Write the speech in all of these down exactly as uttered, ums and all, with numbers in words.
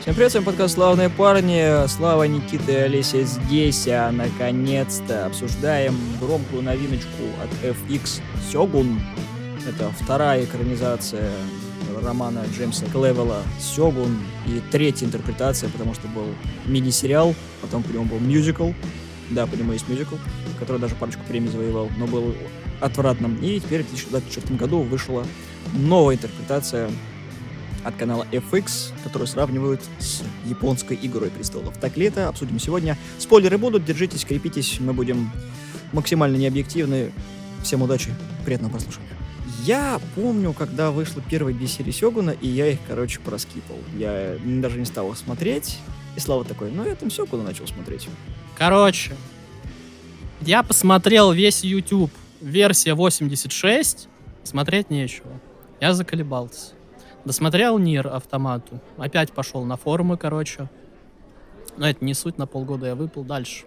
Всем привет, с вами подкаст «Славные парни». Слава, Никита и Олеся здесь, а наконец-то обсуждаем громкую новиночку от эф икс «Сёгун». Это вторая экранизация романа Джеймса Клевелла «Сёгун» и третья интерпретация, потому что был мини-сериал, потом по нему был мюзикл. Да, по нему есть мюзикл, который даже парочку премий завоевал, но был отвратным. И теперь в две тысячи двадцать четвёртом году вышла новая интерпретация от канала эф икс, которую сравнивают с японской «Игрой престолов». Так ли это? Обсудим сегодня. Спойлеры будут, держитесь, крепитесь, мы будем максимально необъективны. Всем удачи, приятного прослушивания. Я помню, когда вышло первые две серии Сёгуна, и я их, короче, проскипал. Я даже не стал их смотреть, и Слава такой, ну я там Сёгуна начал смотреть. Короче, я посмотрел весь YouTube, версия восемьдесят шесть, смотреть нечего. Я заколебался. Досмотрел Нир Автомату. Опять пошел на форумы, короче. Но это не суть, на полгода я выпал дальше.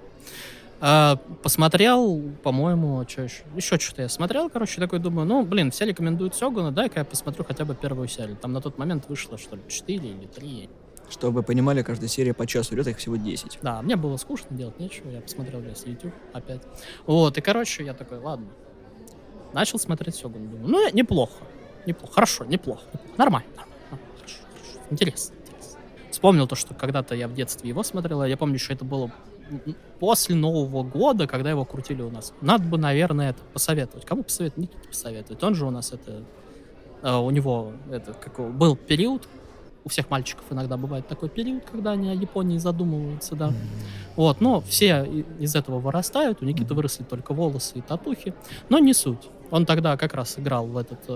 А, посмотрел, по-моему, что еще? Еще что-то я смотрел, короче, такой думаю, ну, блин, все рекомендуют Сёгуна, дай-ка я посмотрю хотя бы первую серию. Там на тот момент вышло, что ли, четыре или три. Чтобы вы понимали, каждая серия по часу идет, их всего десять. Да, мне было скучно, делать нечего, я посмотрел весь YouTube опять. Вот, и, короче, я такой, ладно. Начал смотреть Сёгуна, думаю, ну, неплохо. Неплохо, хорошо, неплохо, неплохо. Нормально, нормально, хорошо, хорошо. Интересно, интересно. Вспомнил то, что когда-то я в детстве его смотрел, я помню, что это было после Нового года, когда его крутили у нас. Надо бы, наверное, это посоветовать. Кому посоветовать? Никите посоветовать. Он же у нас это... Uh, у него это, как, был период, у всех мальчиков иногда бывает такой период, когда они о Японии задумываются, да. Mm-hmm. Вот, но все из этого вырастают, у Никиты mm-hmm. выросли только волосы и татухи, но не суть. Он тогда как раз играл в этот...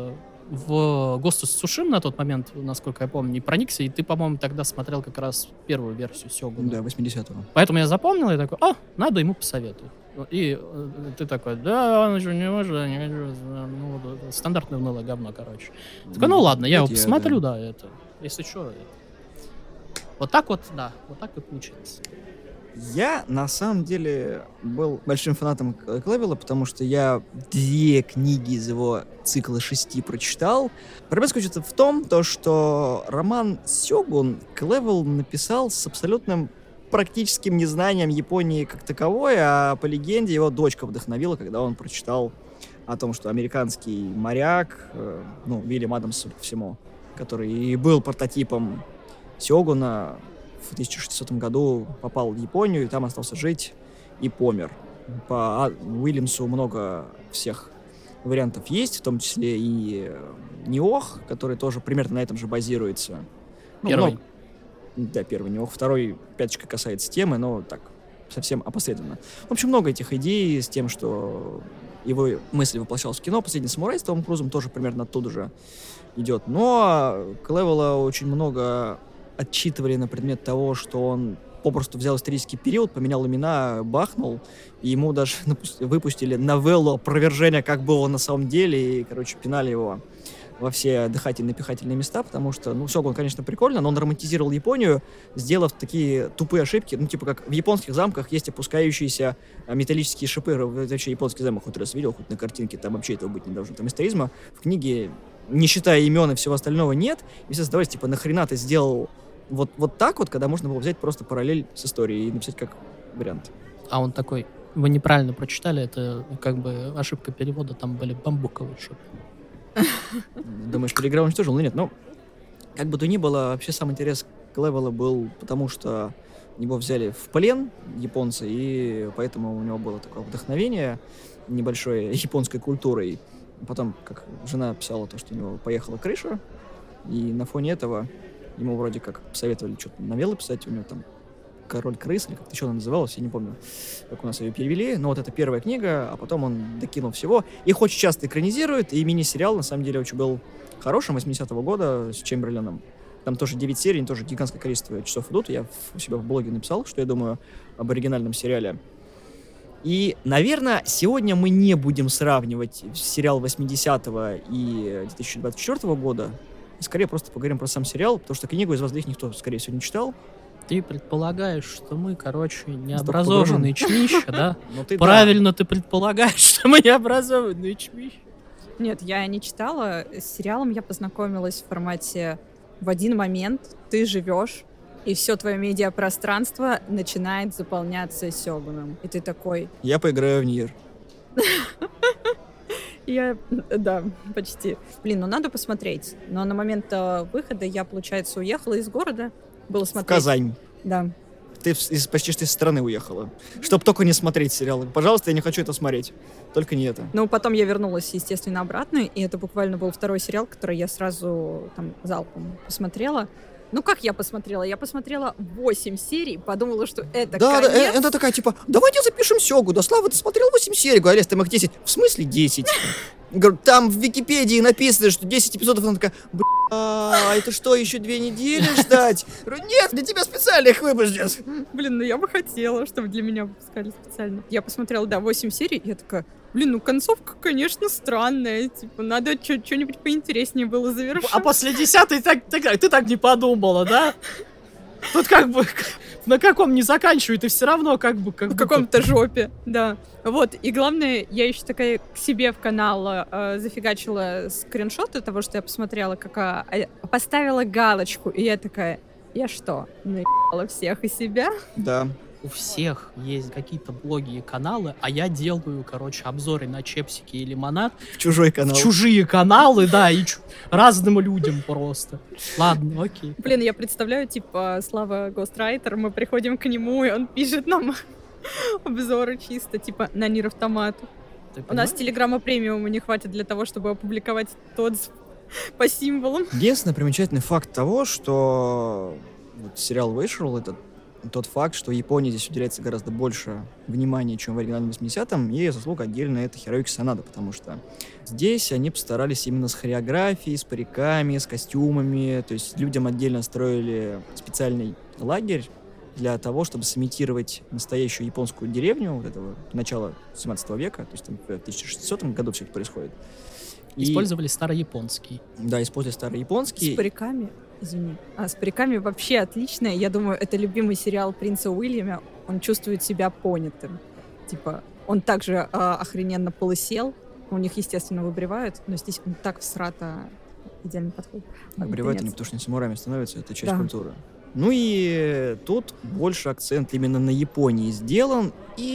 в Ghost of Tsushima на тот момент, насколько я помню, не проникся, и ты, по-моему, тогда смотрел как раз первую версию Сёгуна. Да, восьмидесятого. Поэтому я запомнил, и такой, о, надо ему посоветовать. И э, ты такой, да, он еще не может, не хочу. Ну, стандартное унылое говно, короче. Такой, ну ладно, я его посмотрю, да, это, если что. Это. Вот так вот, да, вот так и получилось. Я, на самом деле, был большим фанатом Клевелла, потому что я две книги из его цикла шести прочитал. Проблема заключается в том, то, что роман «Сёгун» Клевелл написал с абсолютным практическим незнанием Японии как таковой, а по легенде его дочка вдохновила, когда он прочитал о том, что американский моряк, э, ну, Уильям Адамс, судя по всему, который и был прототипом Сёгуна, в тысяча шестисотом году попал в Японию, и там остался жить и помер. По Уильямсу много всех вариантов есть, в том числе и Ниох, который тоже примерно на этом же базируется. Ну, первый. Но, да, первый Ниох. Второй пяточка касается темы, но так, совсем опосредованно. В общем, много этих идей с тем, что его мысли воплощалась в кино. «Последний самурай» с Томом Крузом тоже примерно оттуда же идет. Но Клевелла очень много отчитывали на предмет того, что он попросту взял исторический период, поменял имена, бахнул, и ему даже выпустили новеллу опровержения, как было на самом деле, и, короче, пинали его во все дыхательно-пихательные места, потому что, ну, Сёгун, конечно, прикольно, но он романтизировал Японию, сделав такие тупые ошибки, ну, типа, как в японских замках есть опускающиеся металлические шипы, вообще японский замок хоть раз видел, хоть на картинке, там вообще этого быть не должно, там историзма в книге, не считая имен и всего остального, нет, и все задавались, типа, нахрена ты сделал Вот, вот так вот, когда можно было взять просто параллель с историей и написать как вариант. А он такой, вы неправильно прочитали, это как бы ошибка перевода, там были бамбуковые шипы. Думаешь, переиграл уничтожил? Ну нет, ну, как бы то ни было, вообще сам интерес Клевелла был, потому что его взяли в плен японцы, и поэтому у него было такое вдохновение небольшое японской культурой. Потом, как жена писала, то, что у него поехала крыша, и на фоне этого ему вроде как посоветовали что-то новеллы писать, у него там «Король крыс», или как-то еще она называлась, я не помню, как у нас ее перевели, но вот это первая книга, а потом он докинул всего. Их очень часто экранизируют, и мини-сериал, на самом деле, очень был хорошим, восьмидесятого года, с Чемберленом. Там тоже девять серий, тоже гигантское количество часов идут, я у себя в блоге написал, что я думаю об оригинальном сериале. И, наверное, сегодня мы не будем сравнивать сериал восьмидесятого и две тысячи двадцать четвёртого года, скорее просто поговорим про сам сериал, потому что книгу из вас двоих никто, скорее всего, не читал. Ты предполагаешь, что мы, короче, необразованные чмища, да? Ну, ты Правильно да. Ты предполагаешь, что мы необразованные чмища. Нет, я не читала. С сериалом я познакомилась в формате в один момент ты живешь и все твое медиапространство начинает заполняться Сёгуном. И ты такой... Я поиграю в Нир. Я, да, почти. Блин, ну надо посмотреть. Но на момент э, выхода я, получается, уехала из города. Было В смотреть. Казань. Да. Ты в- из, почти что из страны уехала. Чтоб только не смотреть сериалы. Пожалуйста, я не хочу это смотреть. Только не это. Ну, потом я вернулась, естественно, обратно, и это буквально был второй сериал, который я сразу там залпом посмотрела. Ну, как я посмотрела? Я посмотрела восемь серий, подумала, что это Да, да, конец. э, это такая, типа, давайте запишем Сёгу. Да, Слава, ты смотрел восемь серий? Говорю, Олег, там их десять. В смысле десять? Говорю, там в Википедии написано, что десять эпизодов. Она такая, бля, это что, еще две недели ждать? Говорю, нет, для тебя специально их выпустят. Блин, ну я бы хотела, чтобы для меня выпускали специально. Я посмотрела, да, восемь серий, и я такая, блин, ну концовка, конечно, странная. Типа, надо чё- что-нибудь поинтереснее было завершить. А после десятой так, так- ты так не подумала, да? Тут как бы на каком не заканчивай, ты все равно как бы... Как В будто- каком-то жопе, да. Вот, и главное, я еще такая к себе в канал э, зафигачила скриншоты того, что я посмотрела, как а, а, поставила галочку, и я такая, я что, наебала всех и себя? Да. У всех есть какие-то блоги и каналы, а я делаю, короче, обзоры на чепсики и лимонад В чужой канал. в чужие каналы, да, и чу- разным людям просто. Ладно, окей. Блин, я представляю, типа, Слава Гострайтер, мы приходим к нему, и он пишет нам обзоры чисто, типа, на Нир Автомат. Ты У нас понимаешь? телеграмма премиума не хватит для того, чтобы опубликовать тот с- по символам. Единственный примечательный факт того, что вот сериал вышел, это тот факт, что Японии здесь уделяется гораздо больше внимания, чем в оригинальном восьмидесятом, и заслуга отдельно это Хироюки Санада, потому что здесь они постарались именно с хореографией, с париками, с костюмами, то есть людям отдельно строили специальный лагерь для того, чтобы сымитировать настоящую японскую деревню вот этого начала семнадцатого века, то есть там в тысяча шестисотом году все это происходит. И- Использовали старояпонский. Да, используя старый С японский. париками, извини. А с париками вообще отлично. Я думаю, это любимый сериал принца Уильяма. Он чувствует себя понятым. Типа, он также а, охрененно полысел. У них, естественно, выбривают, но здесь он так всрато идеально подходит. Ладно, Обревают они, конец. потому что они самураями становятся, это часть Да. культуры. Ну и тут больше акцент именно на Японии сделан,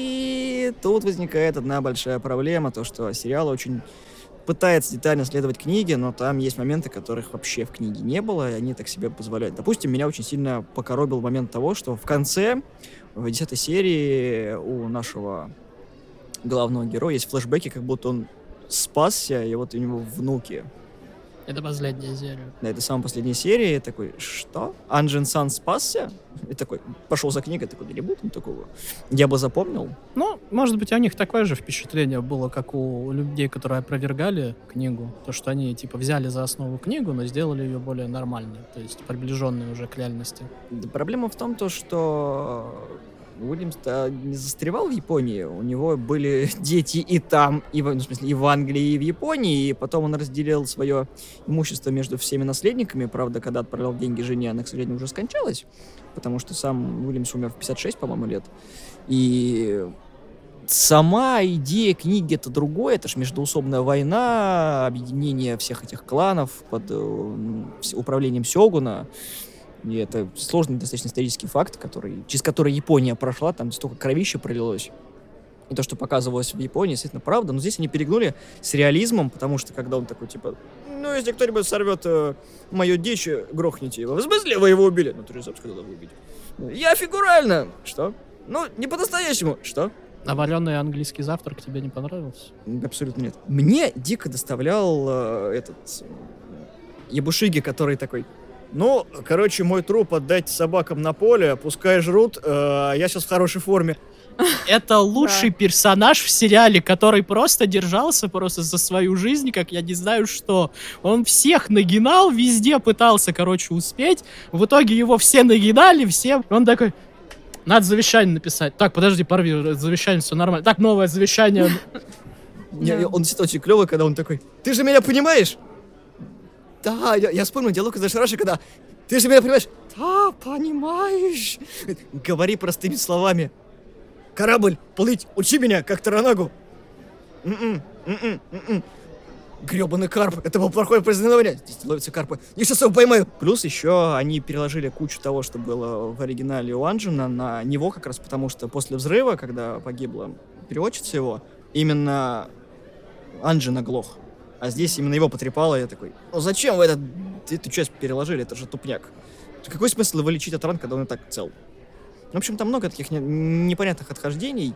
и тут возникает одна большая проблема, то что сериал очень пытается детально следовать книге, но там есть моменты, которых вообще в книге не было, и они так себе позволяют. Допустим, меня очень сильно покоробил момент того, что в конце, в десятой серии у нашего главного героя есть флешбеки, как будто он спасся, и вот у него внуки. Это последняя серия. Да, это самая последняя серия, я такой, что? Анджин Сан спасся? И такой, пошел за книгой, такой, да не будет там такого. Я бы запомнил. Ну, может быть, у них такое же впечатление было, как у людей, которые опровергали книгу. То, что они, типа, взяли за основу книгу, но сделали ее более нормальной. То есть приближенной уже к реальности. Да, проблема в том, то, что Уильямс-то не застревал в Японии. У него были дети и там, и в, ну, в смысле, и в Англии, и в Японии. И потом он разделил свое имущество между всеми наследниками. Правда, когда отправлял деньги жене, она, к сожалению, уже скончалась. Потому что сам Уильямс умер в пятьдесят шесть, по-моему, лет. И сама идея книги — это другое. Это же междоусобная война, объединение всех этих кланов под э, с- управлением Сёгуна. И это сложный достаточно исторический факт, который, через который Япония прошла, там столько кровища пролилось. И то, что показывалось в Японии, действительно правда. Но здесь они перегнули с реализмом, потому что когда он такой, типа, ну, если кто-нибудь сорвет э, мою дичь, грохните его. В смысле вы его убили? Ну, ты же сам сказал, его убить. Я фигурально. Что? Ну, не по-настоящему. Что? А вареный английский завтрак тебе не понравился? Абсолютно нет. Мне дико доставлял э, этот э, Ябушиги, который такой, ну, короче, мой труп отдать собакам на поле, пускай жрут, э, я сейчас в хорошей форме. Это лучший персонаж в сериале, который просто держался просто за свою жизнь, как я не знаю что. Он всех нагинал, везде пытался, короче, успеть. В итоге его все нагинали, все. Он такой, надо завещание написать. Так, подожди, порви завещание, все нормально. Так, новое завещание. Не, Да. Он действительно очень клевый, когда он такой, ты же меня понимаешь? Да, я, я вспомнил диалог из Ашраши, когда ты же меня понимаешь? Да, понимаешь. Говори простыми словами. Корабль, плыть, учи меня, как Таранагу. М-м, м-м, м-м. гребаный карп, это было плохое празднование. Здесь ловятся карпы, я сейчас его поймаю. Плюс еще они переложили кучу того, что было в оригинале у Анджина, на него как раз потому, что после взрыва, когда погибла переводчица его, именно Анджин оглох. А здесь именно его потрепало, и я такой, ну зачем вы этот, эту часть переложили, это же тупняк. Какой смысл его лечить от ран, когда он и так цел? В общем, там много таких не- непонятных отхождений,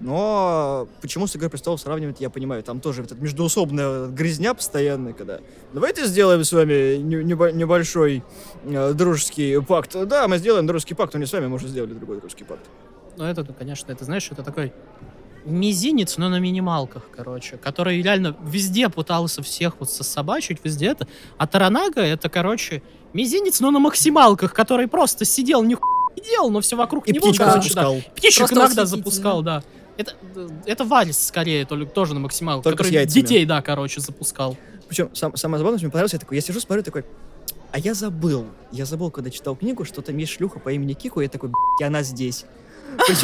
но почему с «Игрой престолов» сравнивать, я понимаю. Там тоже этот междуусобная грязня постоянная, когда давайте сделаем с вами не- небо- небольшой э, дружеский пакт. Да, мы сделаем дружеский пакт, но не с вами, мы уже сделали другой дружеский пакт. Ну, это, ну, конечно, это, знаешь, это такой мизинец, но на минималках, короче, который реально везде пытался всех вот сособачить, везде это. А Таранага — это, короче, мизинец, но на максималках, который просто сидел, ни не делал, но все вокруг И него, птичку короче, да. запускал. Птичек Просто иногда восхитительно. запускал, да. Это, это Вальс, скорее, то ли- тоже на максималках, Только с который яйцами. детей, да, короче, запускал. Причем сам, самое забавное, что мне понравилось, я такой, я сижу, смотрю, такой, а я забыл, я забыл, когда читал книгу, что там есть шлюха по имени Кико, и я такой, и она здесь. Причем,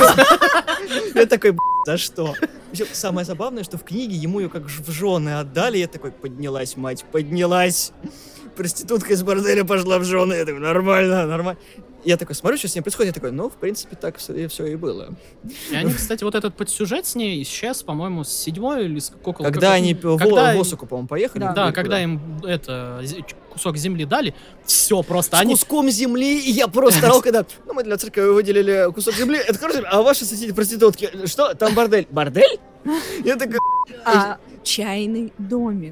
я такой, за что? Причем самое забавное, что в книге ему ее как ж- в жены отдали, я такой, поднялась, мать, поднялась. Проститутка из борделя пошла в жены, я такой, нормально, нормально. Я такой смотрю, что с ней происходит, я такой, ну, в принципе, так все и, все и было. И они, кстати, вот этот подсюжет с ней исчез, по-моему, с седьмой или с какого Когда они в когда- в Осаку, по-моему, поехали. Да. или Да, куда? когда им это зе- кусок земли дали, все просто. С Они куском земли, и я просто орал, когда, ну, мы для церкви выделили кусок земли, это хорошо, а ваши соседи проститутки, что, там бордель? Бордель? Я такой, А чайный домик.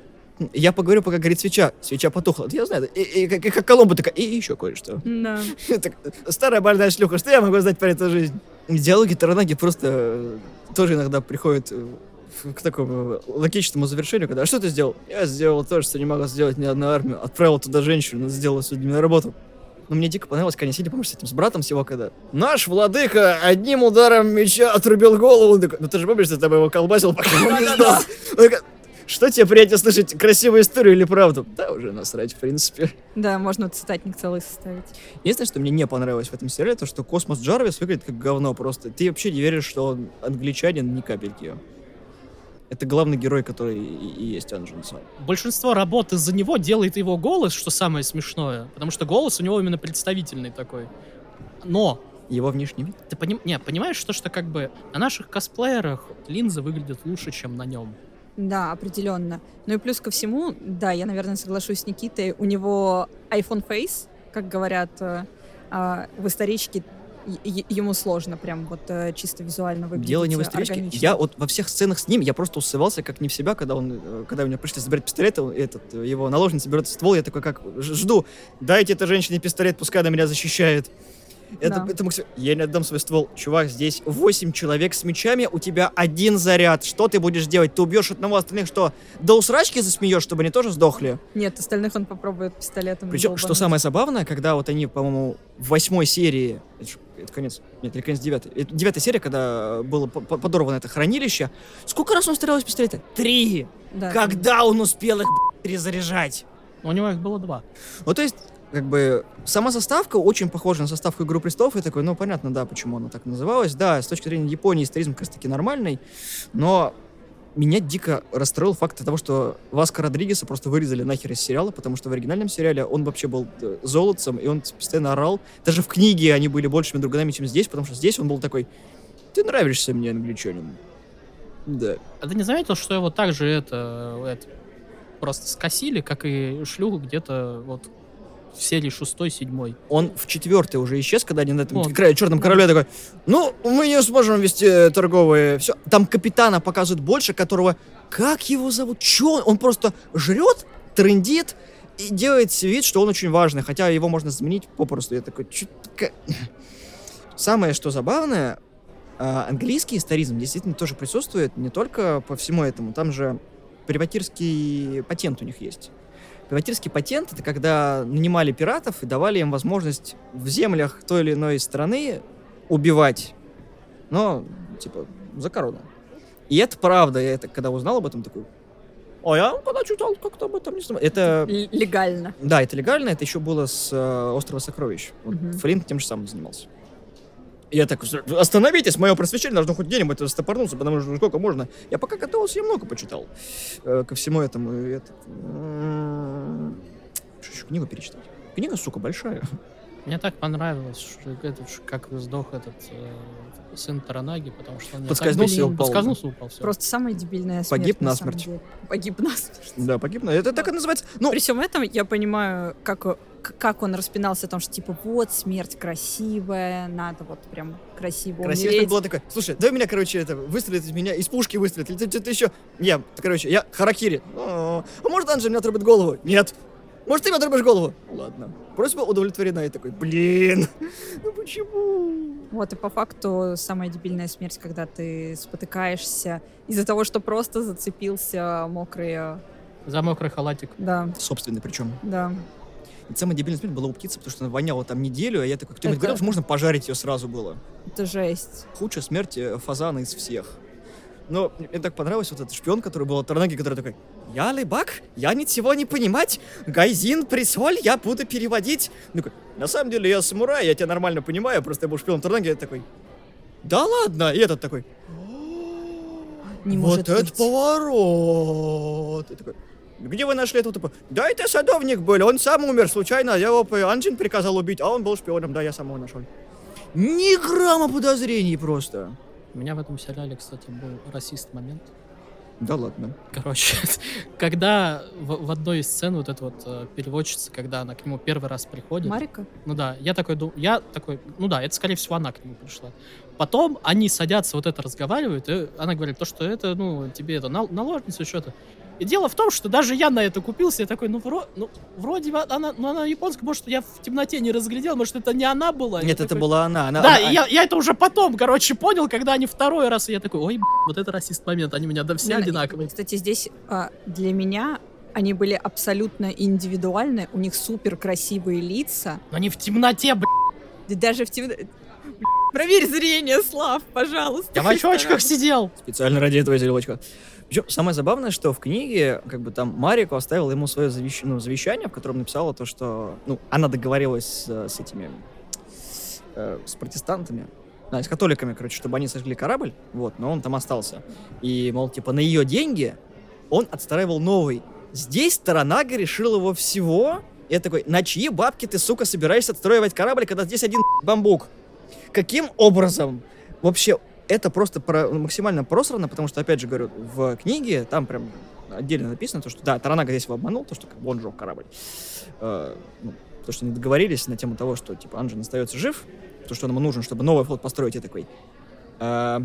я поговорю, пока горит свеча, свеча потухла, я знаю, и, и как, и как Коломбо такая, и еще кое-что. Да. Я так, старая больная шлюха, что я могу знать про эту жизнь? Диалоги Таранаги просто э, тоже иногда приходят э, в- к такому логичному завершению, когда, а что ты сделал? Я сделал то, что не могла сделать ни одна армия, отправил туда женщину, она сделала с людьми работу. Но мне дико понравилось, как они сидели, помнишь, с этим, с братом всего, когда наш владыка одним ударом меча отрубил голову. Он такой, ну ты же помнишь, что ты там его колбасил, пока он не сдал. Он такой, что тебе приятнее слышать, красивую историю или правду? Да, уже насрать, в принципе. Да, можно цитатник целый составить. Единственное, что мне не понравилось в этом сериале, то, что Космос Джарвис выглядит как говно просто. Ты вообще не веришь, что он англичанин ни капельки. Это главный герой, который и, и есть Анджин сам. большинство работ из-за него делает его голос, что самое смешное, потому что голос у него именно представительный такой. Но Его внешний вид. ты поним... не, понимаешь, что, что как бы на наших косплеерах линзы выглядят лучше, чем на нем. Да, определенно. Ну и плюс ко всему, да, я, наверное, соглашусь с Никитой, у него iPhone Face, как говорят э, а, в историчке, е- ему сложно прям вот э, чисто визуально выглядеть. Дело не в э, историчке. органично. Я вот во всех сценах с ним, я просто усывался как не в себя, когда он, э, когда у меня пришли забирать пистолет, он- этот, э, его наложница берет ствол, я такой, как, ж- жду, дайте этой женщине пистолет, пускай она меня защищает. Это, Да. это максим- Я не отдам свой ствол. Чувак, здесь восемь человек с мечами, у тебя один заряд. Что ты будешь делать? Ты убьешь одного, остальных что? До усрачки засмеешь, чтобы они тоже сдохли? Нет, остальных он попробует пистолетом. Причем, что долбануть. самое забавное, когда вот они, по-моему, в восьмой серии, это, ж- это конец, нет, или конец девятой, это девятая серия, когда было по- по- подорвано это хранилище, сколько раз он стрелял из пистолета? Три! Да, Когда он успел их б***ь, перезаряжать? У него их было два. Ну, то есть, как бы, сама заставка очень похожа на заставку «Игру престолов», и такой, ну, понятно, да, почему она так называлась. Да, с точки зрения Японии историзм как раз-таки нормальный, но меня дико расстроил факт того, что Васко Родригеса просто вырезали нахер из сериала, потому что в оригинальном сериале он вообще был э, золотцем, и он постоянно орал. Даже в книге они были большими друганами, чем здесь, потому что здесь он был такой, ты нравишься мне, англичанин. Да. А ты не заметил, что его также это, это просто скосили, как и шлюху где-то вот в серии шестой, седьмой. Он в четвертой уже исчез, когда они на этом Вот. кра- черном корабле такой, ну, мы не сможем вести э, торговые. Все. Там капитана показывают больше, которого, как его зовут? Че он? Он просто жрет, трындит и делает вид, что он очень важный, хотя его можно заменить попросту. Я такой, чё такая?» Самое, что забавное, а, английский историзм действительно тоже присутствует, не только по всему этому. Там же приватирский патент у них есть. Приватирский патент — это когда нанимали пиратов и давали им возможность в землях той или иной страны убивать, но, типа, за корону. И это правда. Я это, когда узнал об этом, такой, а я когда читал, как-то об этом не знаю. Это, Л- легально. да, это легально, это еще было с э, «Острова сокровищ». Вот Мгм. Флинт тем же самым занимался. Я так, остановитесь, мое просвещение должно хоть где-нибудь стопорнуться, потому что сколько можно. Я пока готовился, я много почитал э, ко всему этому. Это... Что еще книгу перечитать? Книга, сука, большая. Мне так понравилось, что этот, как сдох этот э, сын Таранаги, потому что он подскользнулся и упал. Подскользнулся и упал. Всё. Просто самая дебильная смерть. Погиб на насмерть. самом деле. Погиб насмерть. Да, погиб. Это так и называется. Ну, При всем этом я понимаю, как, как он распинался о том, что типа вот смерть красивая, надо вот прям красиво красиво умереть. было такое. Слушай, дай меня, короче, это выстрелит из меня, из пушки выстрелит. Или ты, ты еще. Я, короче, я харакири. А может, Анджи мне отрубит голову? Нет. Может, ты мне отрубишь голову? Ладно. Просьба удовлетворена. И такой, блин, ну почему? Вот, и по факту самая дебильная смерть, когда ты спотыкаешься из-за того, что просто зацепился мокрый... За мокрый халатик. Да, Собственный причем. да. И самая дебильная смерть была у птицы, потому что она воняла там неделю, а я такой, кто-нибудь Это- говорил, что можно пожарить ее сразу было. Это жесть. Худшая смерть э, фазана из всех. Но мне так понравилось вот этот шпион, который был от Таранаги, который такой: я лыбак, я ничего не понимать, гайзин, присоль, я буду переводить. Ну, такой, на самом деле я самурай, я тебя нормально понимаю, просто я был шпионом Таранаги, я такой: да ладно, и этот такой: Не вот может это быть. поворот. И такой: где вы нашли этого типа? Да это садовник был, он сам умер случайно, я его Анджин приказал убить, а он был шпионом, да, я сам его нашел. Ни грамма подозрений просто. У меня в этом сериале, кстати, был расист момент. Да ладно. Короче, когда в, в одной из сцен вот эта вот э, переводчица, когда она к нему первый раз приходит... Марика? Ну да, я такой думаю, я такой, ну да, это, скорее всего, она к нему пришла. Потом они садятся, вот это разговаривают, и она говорит, то, что это, ну, тебе это, нал- наложница, что-то. И дело в том, что даже я на это купился, я такой, ну, вро- ну вроде бы она, ну, она японская, может, я в темноте не разглядел, может, это не она была. Я Нет, это такой, была она. она Да, она- и я, я это уже потом, короче, понял, когда они второй раз, и я такой, ой, б***, вот это расист момент, они меня да все Да, и, одинаковые. Кстати, здесь а, для меня они были абсолютно индивидуальны, у них супер красивые лица. Но они в темноте, б***. И даже в темноте... Проверь зрение, Слав, пожалуйста. Я в очочках сидел. Специально ради этого зелечка. Причем самое забавное, что в книге, как бы там, Марико оставила ему свое завещ... ну, завещание, в котором написала то, что, ну, она договорилась с, с этими, э, с протестантами, да, с католиками, короче, чтобы они сожгли корабль, вот, но он там остался. И, мол, типа, на ее деньги он отстраивал новый. Здесь Таранага решил его всего. И я такой: на чьи бабки ты, сука, собираешься отстраивать корабль, когда здесь один бамбук? Каким образом? Вообще, это просто про, максимально просрано, потому что, опять же говорю, в книге там прям отдельно написано, то, что да, Таранага здесь его обманул, то, что как бы он жёг корабль. Э, ну, то, что они договорились на тему того, что типа Анджин остается жив, то, что ему нужно, чтобы новый флот построить, я такой: э,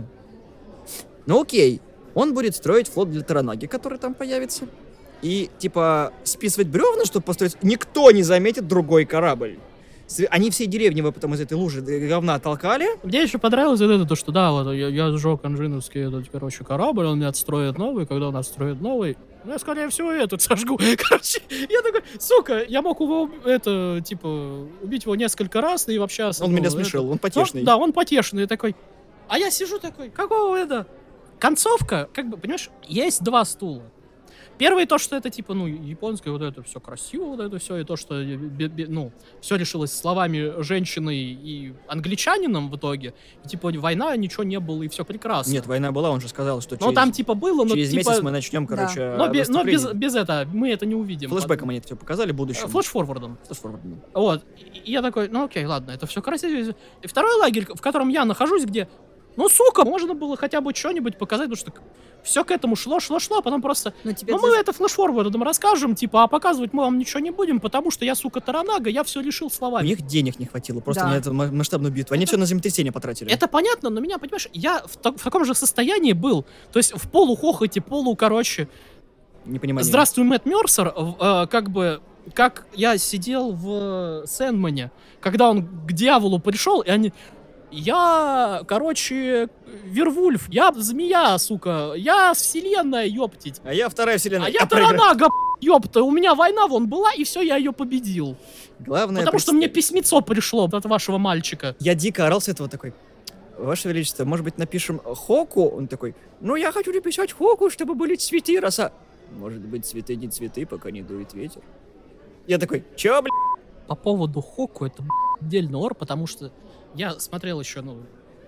ну окей, он будет строить флот для Таранаги, который там появится, и типа списывать бревна, чтобы построить, никто не заметит другой корабль. Они всей деревни вы потом из этой лужи говна толкали. Мне еще понравилось вот это, то, что да, вот я, я сжег анжиновский этот, короче, корабль, он мне отстроит новый, когда он отстроит новый, ну, я, скорее всего, этот сожгу. Короче, я такой, сука, я мог его, это, типа, убить его несколько раз и вообще... Он ну, меня смешил, это... он потешный. Он, да, он потешный такой. А я сижу такой, какого это? Концовка, как бы, понимаешь, есть два стула. Первый то, что это типа, ну, японское, вот это все красиво, вот это все, и то, что, бе- бе- ну, все решилось словами женщины и англичанином в итоге. И, типа, война, ничего не было, и все прекрасно. Нет, война была, он же сказал, что Ну, через, там, типа, было, но, через типа... месяц мы начнем, короче, но, без, но без, наступление. без этого, мы это не увидим. Флэшбэком они это все показали, будущем. Флэш-форвардом. Флэш-форвардом. Вот. И, и я такой, ну, окей, ладно, это все красиво. И второй лагерь, в котором я нахожусь, где... Ну, сука, можно было хотя бы что-нибудь показать, потому что все к этому шло, шло, шло, а потом просто... Но тебе Ну, для- мы это флэш-форвардом расскажем, типа, а показывать мы вам ничего не будем, потому что я, сука, Таранага, я все решил У словами. них денег не хватило просто Да. на эту ма- масштабную битву. Они все на землетрясение потратили. Это понятно, но меня, понимаешь, я в, так- в таком же состоянии был. То есть в полухохоте, полу, короче. Не понимаю. Здравствуй, Мэтт Мерсер. в- э, как бы, как я сидел в Сэндмане, когда он к дьяволу пришел, и они... Я, короче, Вервульф, я змея, сука, я вселенная, ёптить. А я вторая вселенная. А я проиграю. Таранага, ёпта, у меня война вон была, и все, я ее победил. Главное... Потому что представь- мне письмецо пришло от вашего мальчика. Я дико орал с этого такой: Ваше Величество, может быть, напишем Хоку? Он такой: ну, я хочу написать Хоку, чтобы были цветы, роса. Может быть, цветы не цветы, пока не дует ветер. Я такой: чё, блядь? По поводу Хоку, это отдельный ор, потому что я смотрел еще, ну,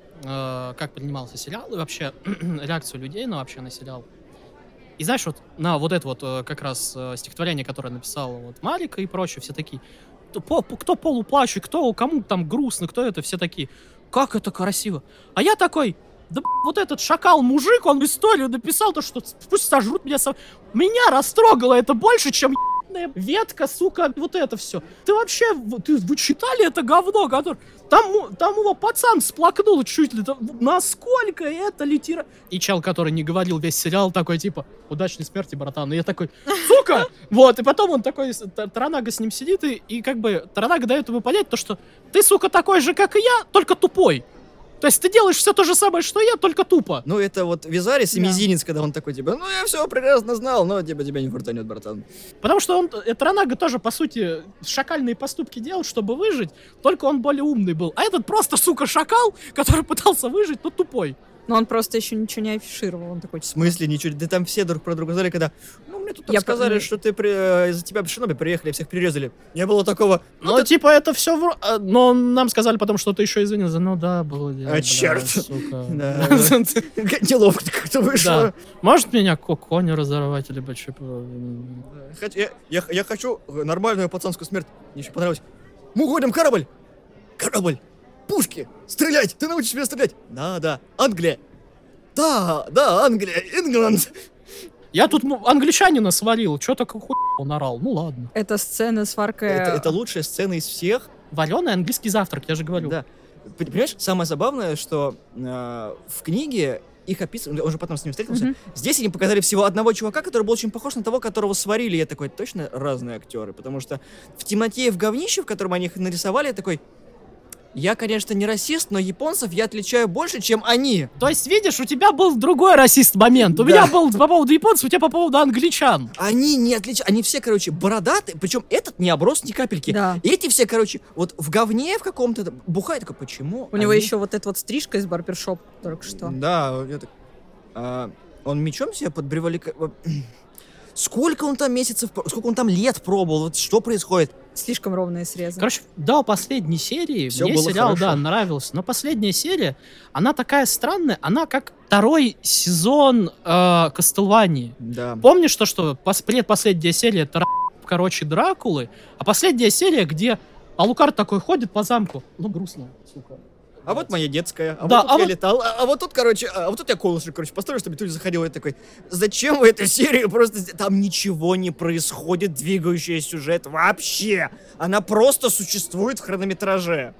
э, как поднимался сериал, и вообще реакцию людей на вообще на сериал. И знаешь, вот на вот это вот э, как раз э, стихотворение, которое написала вот Марика и прочее, все такие, кто, по- кто полуплачет, кто кому там грустно, кто это, все такие, как это красиво. А я такой, да вот этот шакал-мужик, он историю написал, то что пусть сожрут меня сам. Меня растрогало это больше, чем ебаная ветка, сука, вот это все. Ты вообще, ты, вы читали это говно, который... Там, там его пацан сплакнул чуть ли. Там, насколько это литера... И чел, который не говорил весь сериал, такой типа, удачной смерти, братан. И я такой, сука! Вот, и потом он такой, Торанага с ним сидит, и, и как бы Торанага дает ему понять то, что ты, сука, такой же, как и я, только тупой. То есть ты делаешь все то же самое, что я, только тупо. Ну, это вот Визарис и Да. Мизинец, когда он такой, типа, ну, я все прекрасно знал, но типа тебя не фартанет, братан. Потому что он, э, Торанага тоже, по сути, шакальные поступки делал, чтобы выжить, только он более умный был. А этот просто, сука, шакал, который пытался выжить, но тупой. Но он просто еще ничего не афишировал. Он такой, В смысле, ничего, да там все друг про друга сказали, когда, ну, мне тут Я сказали, по- что ты при- э, из-за тебя в Шиноби приехали, всех прирезали. Не было такого, ну, Ну, ты- типа, это все... В... а, Но нам сказали потом, что ты еще извинился. Ну да, было дело. А, бля, черт. сука. Да. Неловко как-то вышло. Да. Может меня коко не разорвать, либо типа... Хот- Я, я, я хочу нормальную пацанскую смерть. Мне еще понравилось. Мы уходим, корабль! Корабль! Пушки! Стрелять! Ты научишь меня стрелять! Да, да. Англия! Да, да, Англия! Ингланд! Я тут м- англичанина свалил, что так хуй он орал. Ну ладно. это сцена с Варкой... Это, это лучшая сцена из всех. Вареный английский завтрак, я же говорю. Да. П- Понимаешь, самое забавное, что э, в книге их описывают, он же потом с ним встретился. Мгм. Здесь они показали всего одного чувака, который был очень похож на того, которого сварили. Я такой, точно разные актеры, потому что в темноте и в говнище, в котором они их нарисовали, я такой, я, конечно, не расист, но японцев я отличаю больше, чем они. То есть, видишь, у тебя был другой расист момент. У Да. меня был по поводу японцев, у тебя по поводу англичан. Они не отличают, они все, короче, бородатые, причем этот не оброс ни капельки. Да. Эти все, короче, вот в говне в каком-то бухают, такой, почему? У него они- еще вот эта вот стрижка из барбершоп только что. Да, я так... а, он мечом себя подбревали... ка- вот, Сколько он там месяцев, про- сколько он там лет пробовал, вот что происходит? Слишком ровные срезы. Короче, до последней серии Всё мне было сериал, хорошо. да, нравился. Но последняя серия, она такая странная, она как второй сезон э, Кастлвании. Да. Помнишь то, что пос- предпоследняя серия это, короче, Дракулы, а последняя серия, где Алукард такой ходит по замку. Ну, грустно, сука. А вот моя детская, а Да, вот тут а я вот- летал, а, а вот тут, короче, а вот тут я колышек, короче, построил, чтобы тут заходил, я такой, зачем вы эту серию просто... сде- Там ничего не происходит, двигающий сюжет вообще. Она просто существует в хронометраже.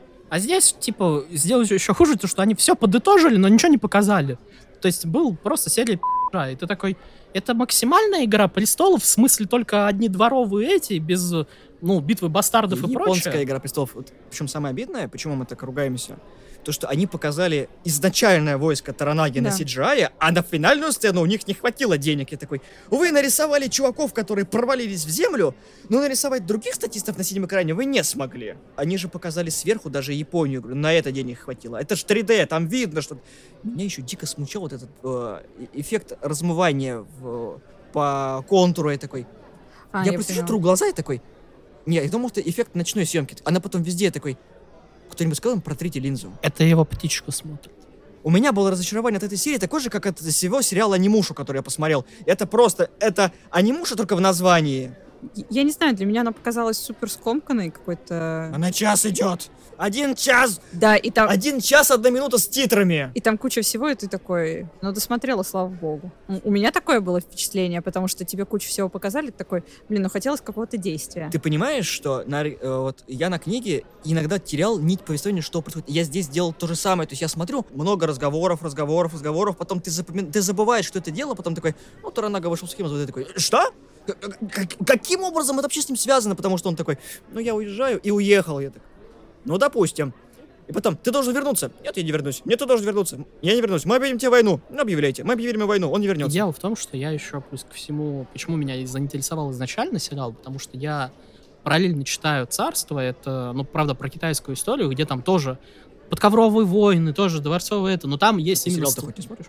А здесь, типа, сделать еще хуже, то, что они все подытожили, но ничего не показали. То есть был просто серия пи***ра, и ты такой, это максимальная игра престолов, в смысле только одни дворовые эти, без, ну, битвы бастардов и Японская прочее. игра престолов. Вот, причем самое обидное, почему мы так ругаемся, то, что они показали изначальное войско Таранаги на Да. си джи ай, а на финальную сцену у них не хватило денег. Я такой, вы нарисовали чуваков, которые провалились в землю, но нарисовать других статистов на синем экране вы не смогли. Они же показали сверху даже Японию. Говорю, на это денег хватило. Это ж три дэ, там видно, что... Меня еще дико смущал вот этот э, э- эффект размывания в- по контуру. Я такой, А, я просто поняла. тру глаза и такой... Не, я думал, это эффект ночной съемки. Она потом везде я такой... Кто-нибудь сказал им, протрите линзу. Это его птичку смотрит. У меня было разочарование от этой серии такое же, как от всего сериала «Анимушу», который я посмотрел. Это просто... Это «Анимуша» только в названии. Я не знаю, для меня она показалась супер скомканной какой-то. Она час идет. Один час. Да, и там, Один час, одна минута с титрами. и там куча всего, и ты такой, ну, досмотрела, слава богу. У у меня такое было впечатление, потому что тебе кучу всего показали, ты такой, блин, ну хотелось какого-то действия. Ты понимаешь, что на, ре- э, вот я на книге иногда терял нить повествования, что происходит. Я здесь делал то же самое. То есть я смотрю, много разговоров, разговоров, разговоров, потом ты, запоми- ты забываешь, что это дело, потом такой, ну, Таранага вышел с кем, вот ты такой, что? К- к- Каким образом это вообще с ним связано? Потому что он такой, ну, я уезжаю, и уехал. Я так, ну, допустим. И потом, ты должен вернуться. Нет, я не вернусь. Нет, ты должен вернуться. Я не вернусь. Мы объявим тебе войну. Ну, объявляйте. Мы объявим ему войну. Он не вернется. Дело в том, что я еще плюс ко всему, почему меня и заинтересовал изначально сериал, потому что я параллельно читаю «Царство», это, ну, правда, про китайскую историю, где там тоже подковровые войны, тоже дворцовые это, но там есть именно... Сериал ст- ты хоть не смотришь?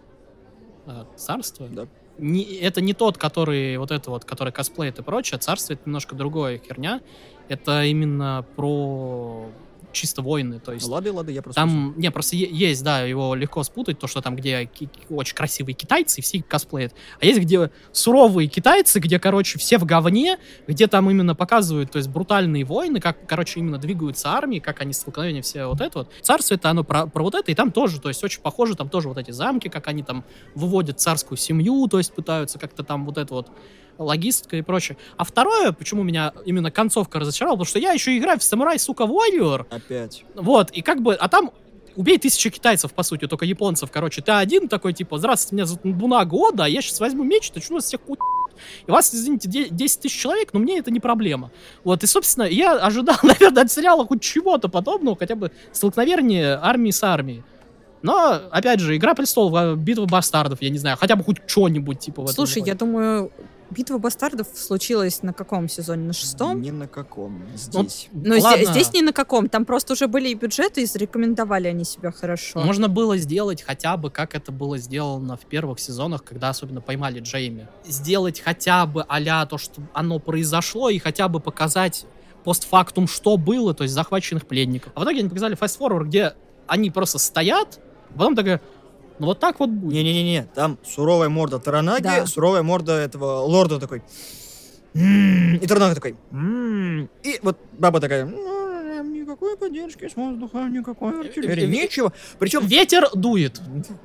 А, «Царство»? Да. Не, это не тот, который вот это вот, который косплеит и прочее. «Царство» — это немножко другая херня. Это именно про чисто воины, то есть... Ну, лады, лады, я просто... Там, не, просто е- есть, да, его легко спутать, то, что там, где ки- ки- очень красивые китайцы, и все их косплеят. А есть, где суровые китайцы, где, короче, все в говне, где там именно показывают, то есть, брутальные войны, как, короче, именно двигаются армии, как они столкновения, все вот это вот. Царство это оно про, про вот это, и там тоже, то есть, очень похоже, там тоже вот эти замки, как они там выводят царскую семью, то есть, пытаются как-то там вот это вот логистика и прочее. А второе, почему меня именно концовка разочаровала, потому что я еще играю в Samurai, сука, Warrior. Опять. Вот, и как бы, а там убей тысячу китайцев, по сути, только японцев, короче. Ты один такой, типа, здравствуйте, меня зовут Набунага Ода, я сейчас возьму меч, начну вас всех ку***. И вас, извините, десять тысяч человек, но мне это не проблема. Вот, и, собственно, я ожидал, наверное, от сериала хоть чего-то подобного, хотя бы столкновение армии с армией. Но, опять же, Игра престолов, Битва бастардов, я не знаю, хотя бы хоть что-нибудь, типа, в этом. Слушай, я думаю, Битва бастардов случилась на каком сезоне? На шестом? Ни на каком. Здесь. Но Ладно. здесь, здесь ни на каком. Там просто уже были и бюджеты, и зарекомендовали они себя хорошо. Можно было сделать хотя бы, как это было сделано в первых сезонах, когда особенно поймали Джейми. Сделать хотя бы а-ля то, что оно произошло, и хотя бы показать постфактум, что было, то есть захваченных пленников. А в итоге они показали фаст-форвард, где они просто стоят, а потом такая, ну вот так вот будет. Не-не-не, там суровая морда Таранаги, Да. суровая морда этого лорда такой. «М-м-м», И Таранага такой. «М-м-м». И вот баба такая. «М-м, Никакой поддержки с воздуха, никакой артиллерии, Э, э, ничего. Причем Ветер дует.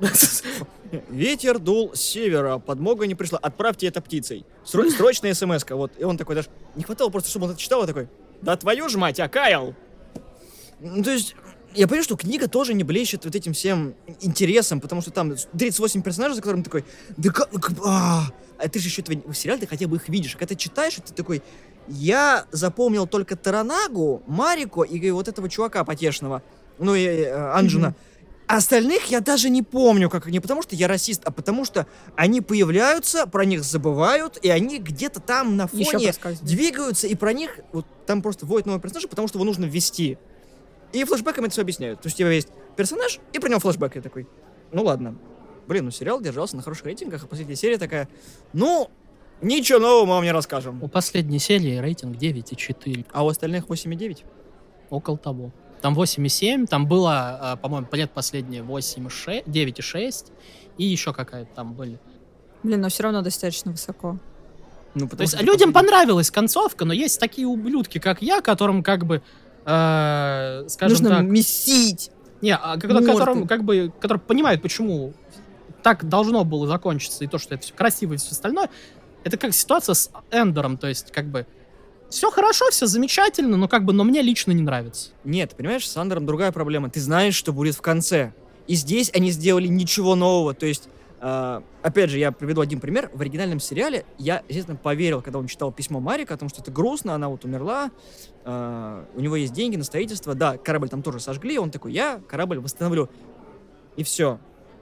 ветер дул с севера, подмога не пришла. Отправьте это птицей. Сро- Срочная смс-ка. Вот. И он такой даже... Не хватало просто, чтобы он это читал, и такой. Да твою ж мать, Акайл! Ну, то есть... Я понимаю, что книга тоже не блещет вот этим всем интересом, потому что там тридцать восемь персонажей, за которыми ты такой, да как, ну, как- а, а ты же еще этого, в сериале ты хотя бы их видишь, а когда ты читаешь, и ты такой, я запомнил только Таранагу, Марико и вот этого чувака потешного, ну и э, Анджуна. А остальных я даже не помню, как не потому что я расист, а потому что они появляются, про них забывают, и они где-то там на Еще фоне проскальзывает. двигаются, и про них вот там просто вводят нового персонажа, потому что его нужно ввести. И флешбэками это все объясняют. То есть у тебя есть персонаж, и про него флешбэк. Я такой, ну ладно. Блин, ну сериал держался на хороших рейтингах, а последняя серия такая, ну, ничего нового мы вам не расскажем. У последней серии рейтинг девять и четыре. А у остальных восемь и девять? Около того. Там восемь и семь, там было, а, по-моему, лет последние восемь и шесть, девять и шесть, и еще какая-то там были. Блин, но все равно достаточно высоко. Ну, То есть людям понравилась концовка, но есть такие ублюдки, как я, которым как бы, э, скажем Нужно так... месить. Не, а, ко- Морды. которым, как бы, которые понимают, почему так должно было закончиться, и то, что это все красиво и все остальное, это как ситуация с Эндером, то есть, как бы, все хорошо, все замечательно, но как бы, но мне лично не нравится. Нет, понимаешь, с Андером другая проблема. Ты знаешь, что будет в конце. И здесь они сделали ничего нового. То есть, э, опять же, я приведу один пример. В оригинальном сериале я, естественно, поверил, когда он читал письмо Марика о том, что это грустно, она вот умерла, э, у него есть деньги на строительство. Да, корабль там тоже сожгли, он такой, я корабль восстановлю. И все.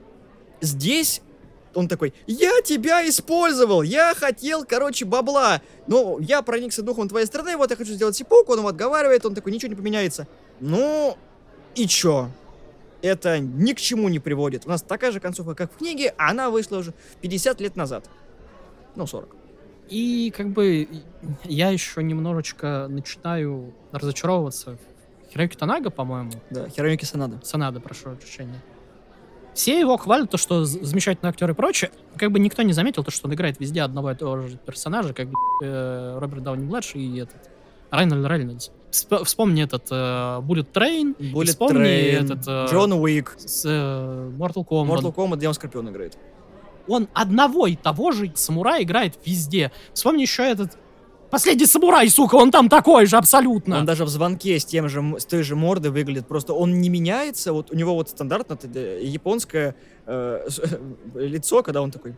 Здесь он такой, я тебя использовал, я хотел, короче, бабла. Но я проникся духом твоей страны, вот я хочу сделать сипуку, он его отговаривает, он такой, ничего не поменяется. Ну, и чё? Это ни к чему не приводит. У нас такая же концовка, как в книге, а она вышла уже пятьдесят лет назад. Ну, сорок. И как бы я еще немножечко начинаю разочаровываться в Хироюки Танага, по-моему. Да, Хироюки Санада. Санада, прошу прощения. Все его хвалят, то, что з- замечательный актер и прочее. Как бы никто не заметил, то, что он играет везде одного и того же персонажа, как э, Роберт Дауни-младший и этот Райан Рейнольдс. Всп- Вспомни этот э, Bullet Train, и Bullet вспомни Train, этот э, Джон Уик, с, э, Mortal Kombat. Mortal Kombat, где он Скорпион играет. Он одного и того же самурая играет везде. Вспомни еще этот Последний самурай, сука, он там такой же абсолютно. Он даже в звонке с тем же, м- с той же мордой выглядит. Просто он не меняется. Вот у него вот стандартно т- японское э, с- лицо, когда он такой...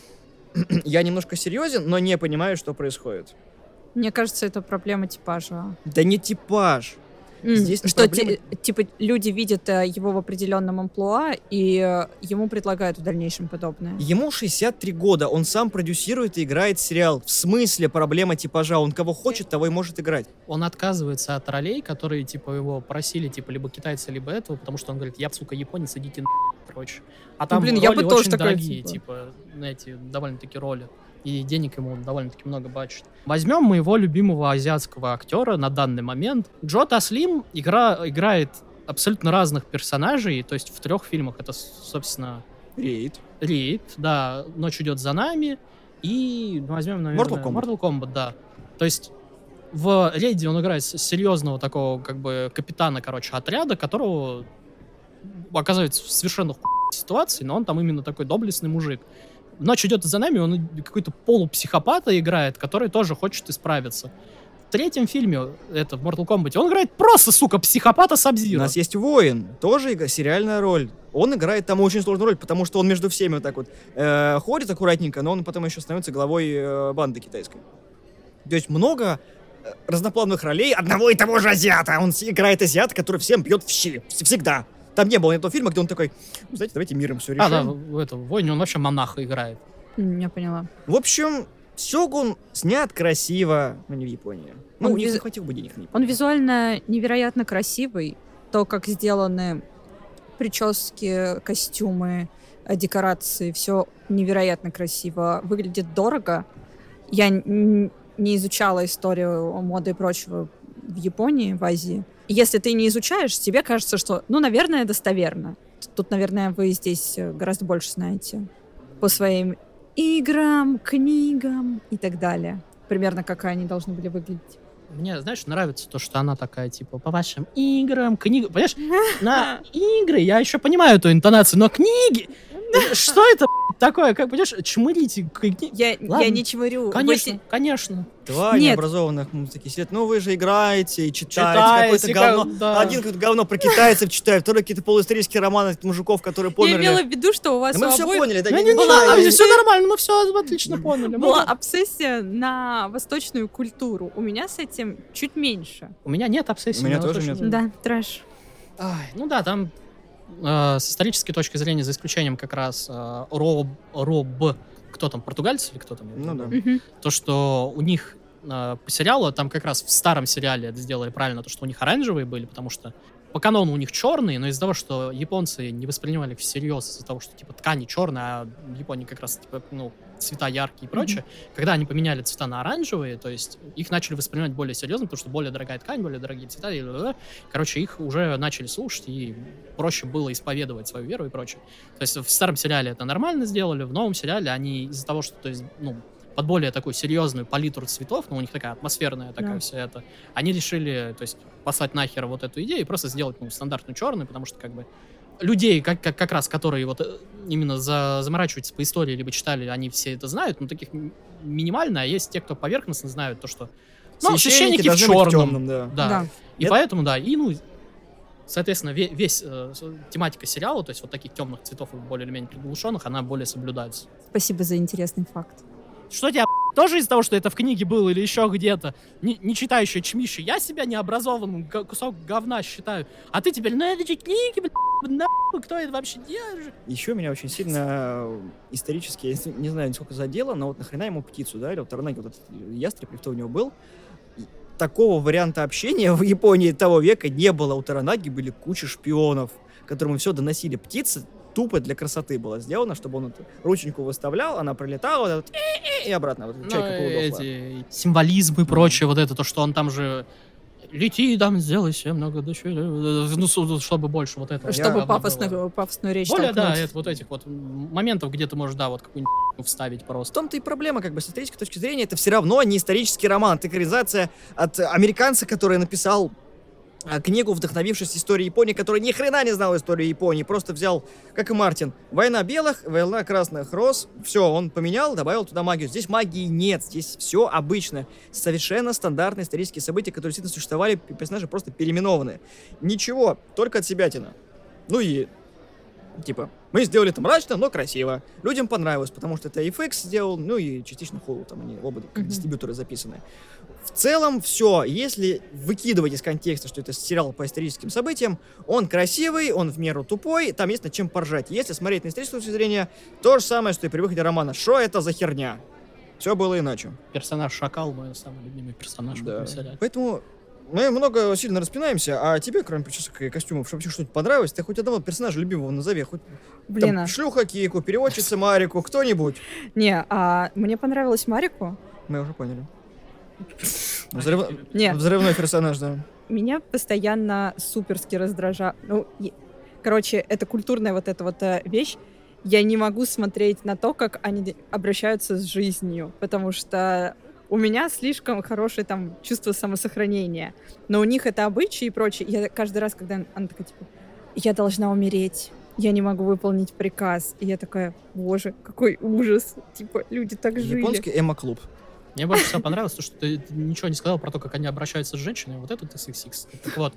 Я немножко серьезен, но не понимаю, что происходит. Мне кажется, это проблема типажа. Да не типаж. М, Здесь не что проблема. ти- типа люди видят э, его в определенном амплуа и э, ему предлагают в дальнейшем подобное. Ему шестьдесят три года, он сам продюсирует и играет сериал. В смысле проблема типажа? Он кого хочет, того и может играть. Он отказывается от ролей, которые, типа, его просили, типа, либо китайцы, либо этого, потому что он говорит, я, сука, японец, идите на короче. А там блин, я роли бы тоже очень такая, дорогие, типа. типа, эти довольно-таки роли. и денег ему довольно-таки много бачат. Возьмем моего любимого азиатского актера на данный момент. Джо Таслим игра, играет абсолютно разных персонажей, то есть в трех фильмах. Это, собственно... Рейд. Рейд, да, «Ночь идет за нами», и ну, возьмем, наверное... Mortal Kombat. Mortal Kombat, да. То есть в Рейде он играет серьезного такого, как бы, капитана, короче, отряда, которого оказывается в совершенно хуй ситуации, но он там именно такой доблестный мужик. «Ночь идет за нами», он какой-то полупсихопата играет, который тоже хочет исправиться. В третьем фильме, это в Mortal Kombat, он играет просто, сука, психопата У Сабзиро. нас есть воин, тоже ига- сериальная роль. Он играет там очень сложную роль, потому что он между всеми вот так вот э, ходит аккуратненько, но он потом еще становится главой э, банды китайской. То есть много э, разноплановых ролей одного и того же азиата. Он с- играет азиата, который всем бьет в щи. Вс- Всегда. Там не было ни того фильма, где он такой, ну, знаете, давайте миром все решим. А, да, в этом в «Войне» он вообще монаха играет. М, Я поняла. В общем, Сёгун снят красиво, но не в Японии. Ну, Он у них виз- не хватило бы денег на Японию. Он визуально невероятно красивый. То, как сделаны прически, костюмы, э, декорации, все невероятно красиво. Выглядит дорого. Я н- не изучала историю моды и прочего в Японии, в Азии. Если ты не изучаешь, тебе кажется, что, ну, наверное, достоверно. Тут, наверное, вы здесь э, гораздо больше знаете. По своим играм, книгам и так далее. Примерно как они должны были выглядеть. Мне, знаешь, нравится то, что она такая, типа, по вашим играм, книгам. Понимаешь, на игры я еще понимаю эту интонацию, но книги... Что это б***ь, такое? Как, понимаешь, чмырите книги? Я, Ладно. я не чмырю. Конечно, Вы- конечно. Два Нет. необразованных м, такие сидят, ну вы же играете и читаете, Читаете, какое-то говно. как- да. Один какое-то говно про китайцев читает, второй какие-то полуисторические романы от мужиков, которые Я померли. имела в виду, что у вас Да мы у все обоих поняли, да, Ну, не- не, не не знаю, надо, я- все нормально, мы все отлично поняли. была Мы- обсессия на восточную культуру. У меня с этим чуть меньше. У меня нет обсессии. У меня на тоже восточную- нет. Да, трэш. Ай, ну да, там э, с исторической точки зрения, за исключением как раз э, Роб, Роб, кто там, португальцы или кто там? я Ну не да. помню. Мгм. То, что у них э, по сериалу, там как раз в старом сериале это сделали правильно, то, что у них оранжевые были, потому что по канону у них черные, но из-за того, что японцы не воспринимали их всерьез, из-за того, что типа ткани черные, а в Японии как раз типа, ну, цвета яркие и прочее, когда они поменяли цвета на оранжевые, то есть их начали воспринимать более серьезно, потому что более дорогая ткань, более дорогие цвета, и ла-ла-ла. Короче, их уже начали слушать, и проще было исповедовать свою веру и прочее. То есть в старом сериале это нормально сделали, в новом сериале они из-за того, что, то есть, ну, под более такую серьезную палитру цветов, ну, у них такая атмосферная такая Да. вся это, они решили, то есть, послать нахер вот эту идею и просто сделать, ну, стандартную черную, потому что, как бы, людей, как, как, как раз, которые вот э, именно за, заморачиваются по истории, либо читали, они все это знают, но таких м- минимально, а есть те, кто поверхностно знают то, что... Ну, священники в должны быть черном. темном, да. Да. Да. И Это- поэтому, да, и, ну, соответственно, ве- весь э, с- тематика сериала, то есть вот таких темных цветов и более или менее приглушенных, она более соблюдается. Спасибо за интересный факт. Что тебя тоже из-за того, что это в книге было или еще где-то, не, не читающая чмище, я себя необразованным г- кусок говна считаю, а ты теперь, ну это же книги, блядь, нахуй, кто это вообще держит? Еще меня очень сильно э, исторически, я не знаю, сколько задело, но вот нахрена ему птицу, да, или вот Таранаги, вот этот ястреб, или кто у него был. И такого варианта общения в Японии того века не было. У Таранаги были куча шпионов, которым все доносили. Птица тупо для красоты была сделана, чтобы он эту рученьку выставлял, она пролетала, вот этот и обратно, вот эта Ну, чайка полудохла. эти символизмы и прочее, вот это, то, что он там же лети, там, сделай себе много дочерей, ну, с- чтобы больше вот этого. Чтобы говна пафосно, было. пафосную речь Более, да, толкнуть. это, вот этих вот моментов, где ты можешь, да, вот какую-нибудь вставить В просто. том-то и проблема, как бы, с исторической точки зрения, это все равно не исторический роман, это экранизация от американца, который написал а, книгу, вдохновившись историей Японии, который ни хрена не знал историю Японии, просто взял, как и Мартин, война белых, война красных роз, все, он поменял, добавил туда магию. Здесь магии нет, здесь все обычно, совершенно стандартные исторические события, которые действительно существовали, персонажи просто переименованы. Ничего, только от себятина. Ну и типа, мы сделали это мрачно, но красиво. Людям понравилось, потому что это эф икс сделал, ну и частично Hulu, там они оба как Мгм. дистрибьюторы записаны. В целом все, если выкидывать из контекста, что это сериал по историческим событиям, он красивый, он в меру тупой, там есть над чем поржать. Если смотреть на историческую точку зрения, то же самое, что и при выходе романа. Что это за херня? Все было иначе. Персонаж Шакал мой самый любимый персонаж в Да. этом сериале. Поэтому Мы много сильно распинаемся, а тебе, кроме причесок и костюмов, вообще что-нибудь понравилось? Ты хоть одного персонажа любимого назови, хоть Блин, там, а... шлюха Кику, переводчица Марику, кто-нибудь. Не, а мне понравилась Марику. Мы уже поняли. Взрыв... Не, Взрывной персонаж, да. меня постоянно суперски раздражает. Ну, е- короче, это культурная вот эта вот э, вещь. Я не могу смотреть на то, как они д- обращаются с жизнью, потому что у меня слишком хорошее там чувство самосохранения. Но у них это обычаи и прочее. Я каждый раз, когда она такая, типа, я должна умереть, я не могу выполнить приказ. И я такая, боже, какой ужас. Типа, люди так жили. Японский эмо-клуб. Мне больше всего понравилось то, что ты ничего не сказал про то, как они обращаются с женщинами. Вот это ты сексист. Так вот.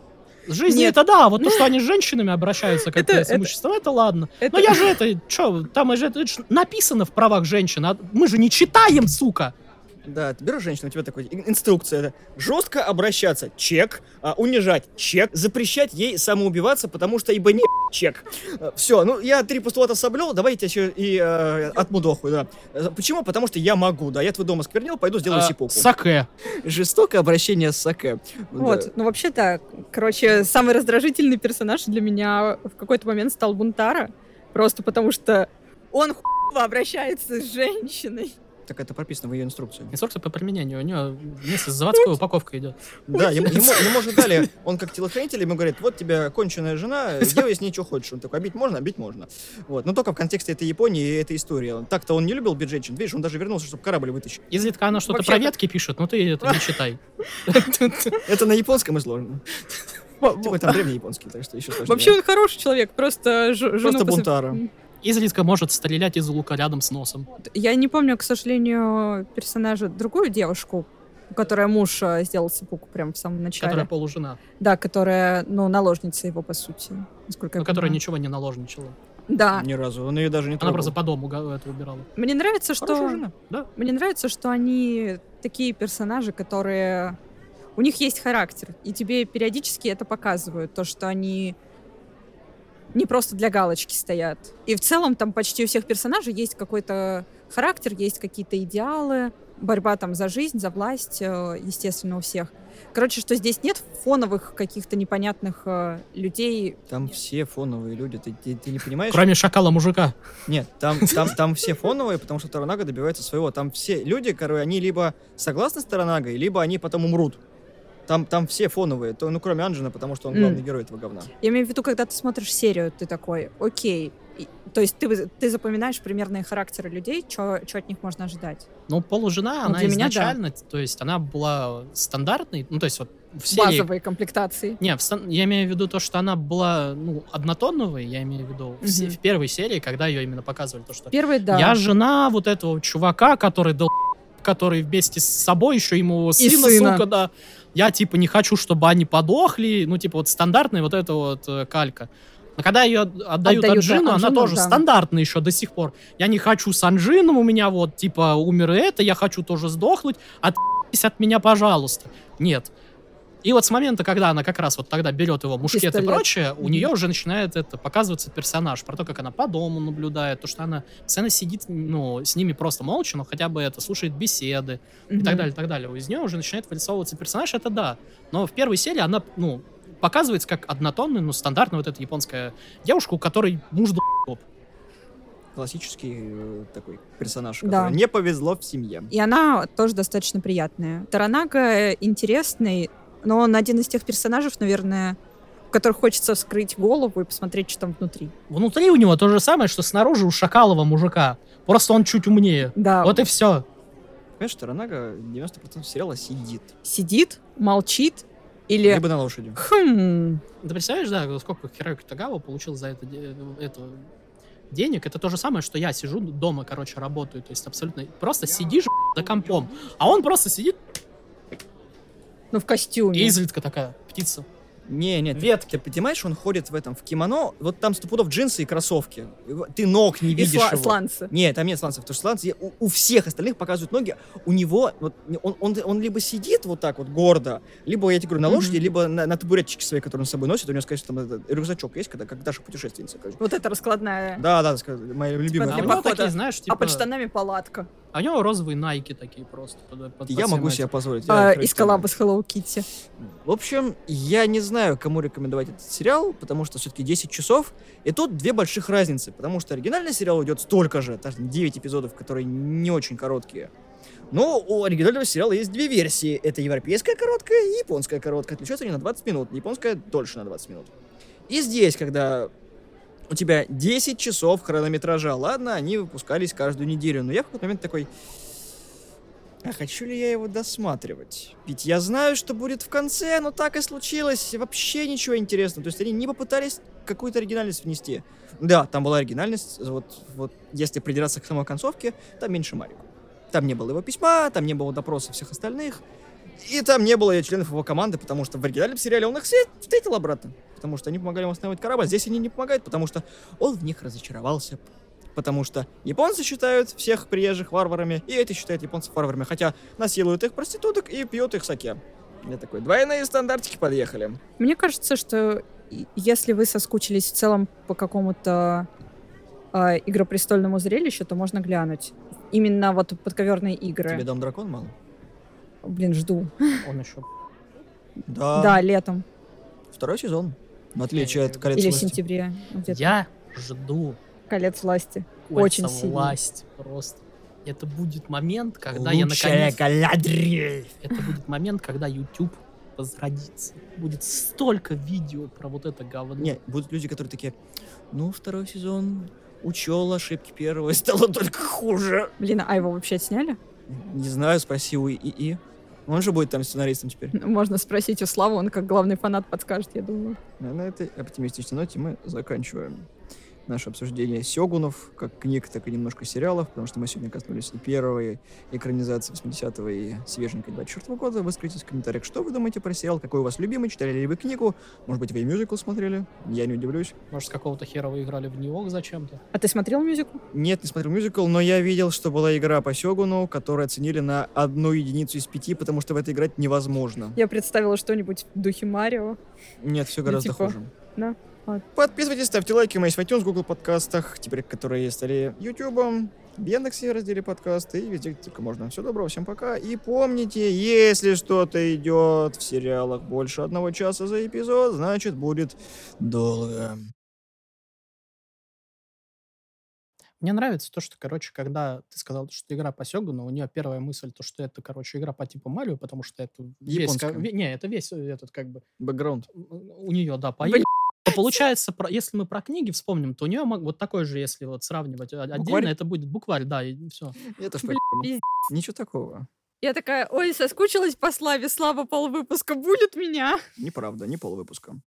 В жизни Нет. это да, вот то, что они с женщинами обращаются как Это- с имуществом, это ладно. Это- Но я же это, что, там же это ж написано в правах женщин, а мы же не читаем, сука. Да, ты берешь женщину, у тебя такой ин- инструкция. Это жестко обращаться, чек, а, унижать, чек, запрещать ей самоубиваться, потому что ибо не чек. Все, ну я три постулата соблел, давай я тебя еще и э, отмудохаю, да. Э, Почему? Потому что я могу, да. Я твой дом осквернил, пойду сделаю А, сипуку. Саке. Жестокое обращение с саке. Вот, Да. ну вообще-то, короче, самый раздражительный персонаж для меня в какой-то момент стал Бунтара, просто потому что он хуево обращается с женщиной. Так это прописано в ее инструкции. Инструкция по применению. У него вместе с заводской упаковкой идет. Да, ему, ему, ему же дали, он как телохранитель, ему говорит, вот тебе конченая жена, делай с ней что хочешь. Он такой, а бить можно? А бить можно. Вот. Но только в контексте этой Японии и этой истории. Так-то он не любил бить женщин. Видишь, он даже вернулся, чтобы корабль вытащить. Изредка она что-то Вообще- про ветки пишет, но ты это не читай. Это на японском и сложно. Типа там древний японский, так что еще сложнее. Вообще он хороший человек, просто ж- жену Просто посып- бунтара. Изредка может стрелять из лука рядом с носом. Я не помню, к сожалению, персонажа, другую девушку, которая муж э, сделал сипуку прямо в самом начале. Которая полужена. Да, которая, ну, наложница его, по сути. Насколько Но я которая понимаю. ничего не наложничала. Да. Ни разу. Он ее даже не Она трогал. просто по дому га- это убирала. Мне нравится, что... Хорошая жена. Да. Мне нравится, что они такие персонажи, которые... У них есть характер, и тебе периодически это показывают, то, что они не просто для галочки стоят. И в целом там почти у всех персонажей есть какой-то характер, есть какие-то идеалы, борьба там за жизнь, за власть, э, естественно, у всех. Короче, что здесь нет фоновых каких-то непонятных э, людей. Там все фоновые люди. Ты, ты- ты не понимаешь? Кроме шакала-мужика. Нет, там, там, там все фоновые, потому что Торанага добивается своего. Там все люди, которые они либо согласны с Торанагой, либо они потом умрут. Там, там все фоновые, то, ну, кроме Анджина, потому что он М. главный герой этого говна. Я имею в виду, когда ты смотришь серию, ты такой, окей. И- то есть ты, ты запоминаешь примерные характеры людей, что от них можно ожидать. Ну, полужена, Ну, она для меня да. изначально, то есть она была стандартной, ну, то есть вот в серии... Базовые комплектации. Не, в стан- я имею в виду то, что она была, ну, однотонновой, я имею в виду в, се- Мгм. в первой серии, когда ее именно показывали, то, что Первый, да. я жена вот этого чувака, который дал который вместе с собой еще ему сына, сына. сука, да. Я, типа, не хочу, чтобы они подохли. Ну, типа, вот стандартная вот эта вот э, калька. Но когда ее отдают, Отдают Анджину, она Анджину, тоже да. стандартная еще до сих пор. Я не хочу с Анджином, у меня вот, типа, умер и это, я хочу тоже сдохнуть. Отъебись от меня, пожалуйста. Нет. И вот с момента, когда она как раз вот тогда берет его мушкет и Пистолет. прочее, у Мгм. нее уже начинает это показываться персонаж, про то, как она по дому наблюдает, то, что она постоянно сидит, ну, с ними просто молча, но хотя бы это, слушает беседы и так далее, и так далее. Из нее уже начинает вырисовываться персонаж, это да. Но в первой серии она, ну, показывается как однотонная, ну, стандартная вот эта японская девушка, у которой муж долб. Классический э, такой персонаж, Да. который не повезло в семье. И она тоже достаточно приятная. Таранага интересный, но он один из тех персонажей, наверное, у которых хочется вскрыть голову и посмотреть, что там внутри. Внутри у него то же самое, что снаружи у шакалова мужика. Просто он чуть умнее. Да, Вот и все. Понимаешь, Торанага девяносто процентов сериала сидит. сидит, молчит или... Либо на лошади. Хм, Ты представляешь, да, сколько Хироюки Тагава получил за это, де- это денег? Это то же самое, что я сижу дома, короче, работаю. То есть абсолютно просто сидишь за компом, а он просто сидит ну, в костюме. и изредка такая птица. Не, нет, ветки. Ты понимаешь, он ходит в этом, в кимоно, вот там сто пудов джинсы и кроссовки. Ты ног не И видишь сла- его. сланцы. Нет, там нет сланцев, потому что сланцы у, у всех остальных показывают ноги. У него, вот, он, он, он либо сидит вот так вот гордо, либо, я тебе говорю, на Мгм. лошади, либо на, на табуретчике своей, который он с собой носит. У него, конечно, там этот рюкзачок есть, когда, как Даша путешественница. Короче. Вот это раскладная. Да, да, ска- моя любимая. Для А у фраза. него похода. такие, знаешь, типа... А под штанами палатка. А у него розовые найки такие просто. Под, под- Я под могу всем себе этим. позволить. А, Я из коллаба с Hello Kitty. В общем, я не знаю, кому рекомендовать этот сериал, потому что все-таки десять часов, и тут две больших разницы, потому что оригинальный сериал идет столько же, даже девять эпизодов, которые не очень короткие. Но у оригинального сериала есть две версии. Это европейская короткая и японская короткая. Отличаются они на двадцать минут, японская дольше на двадцать минут. И здесь, когда у тебя десять часов хронометража, ладно, они выпускались каждую неделю, но я в какой-то момент такой... А хочу ли я его досматривать? Ведь я знаю, что будет в конце, но так и случилось. Вообще ничего интересного. То есть они не попытались какую-то оригинальность внести. Да, там была оригинальность. Вот, вот если придираться к самой концовке, там меньше Марику. Там не было его письма, там не было допроса всех остальных. И там не было членов его команды, потому что в оригинальном сериале он их все встретил обратно. Потому что они помогали ему восстанавливать корабль. Здесь они не помогают, потому что он в них разочаровался. Потому что японцы считают всех приезжих варварами, и эти считают японцев варварами. Хотя насилуют их проституток и пьют их саке. Я такой, двойные стандартики подъехали. Мне кажется, что и- если вы соскучились в целом по какому-то а, игропрестольному зрелищу, то можно глянуть. Именно вот подковерные игры. Тебе Дом Дракон мало? Блин, жду. Он еще... Да. Да, летом. Второй сезон. В отличие от Колец Или в власти. сентябре. Где-то. Я жду Колец власти. кольца Очень сильно. власть просто. Это будет момент, когда я Лучшая наконец... Галадриэль. Это будет момент, когда YouTube возродится. Будет столько видео про вот это говно. Не, будут люди, которые такие, ну, второй сезон учел ошибки первого и стало только хуже. Блин, а его вообще отсняли? Не знаю, спроси у ИИ. Он же будет там сценаристом теперь. Можно спросить у Славы, он как главный фанат подскажет, я думаю. На этой оптимистичной ноте мы заканчиваем наше обсуждение сёгунов, как книг, так и немножко сериалов, потому что мы сегодня коснулись и первой экранизации восьмидесятого и свеженькой двадцать четвёртого года. Выскажитесь в комментариях, что вы думаете про сериал, какой у вас любимый, читали ли вы книгу, может быть, вы и мюзикл смотрели, я не удивлюсь. Может, с какого-то хера вы играли в Нью-Йорк зачем-то? А ты смотрел мюзикл? Нет, не смотрел мюзикл, но я видел, что была игра по сёгуну, которую оценили на одну единицу из пяти, потому что в это играть невозможно. Я представила что-нибудь в духе Марио. Нет, все Ну, гораздо типа, хуже. да. Вот. Подписывайтесь, ставьте лайки, мы есть в iTunes, Google подкастах, теперь которые стали Ютубом, в Яндексе в разделе подкасты и везде, где только можно. Всего доброго, всем пока. И помните, если что-то идет в сериалах больше одного часа за эпизод, значит будет долго. Мне нравится то, что, короче, когда ты сказал, что игра по Сёгуну, у нее первая мысль, то, что это, короче, игра по типу Марио, потому что это весь... Японская. ка- ве- Не, это весь этот, как бы, Бэкграунд. у нее, да, по Блин. То получается, про- если мы про книги вспомним, то у нее вот такой же, если вот сравнивать а- отдельно, Букварь? это будет букварь, да, и все. Это ж Блин, по- пиздец. Ничего такого. Я такая, ой, соскучилась по Славе, Слава полвыпуска будет меня. Неправда, не полвыпуска.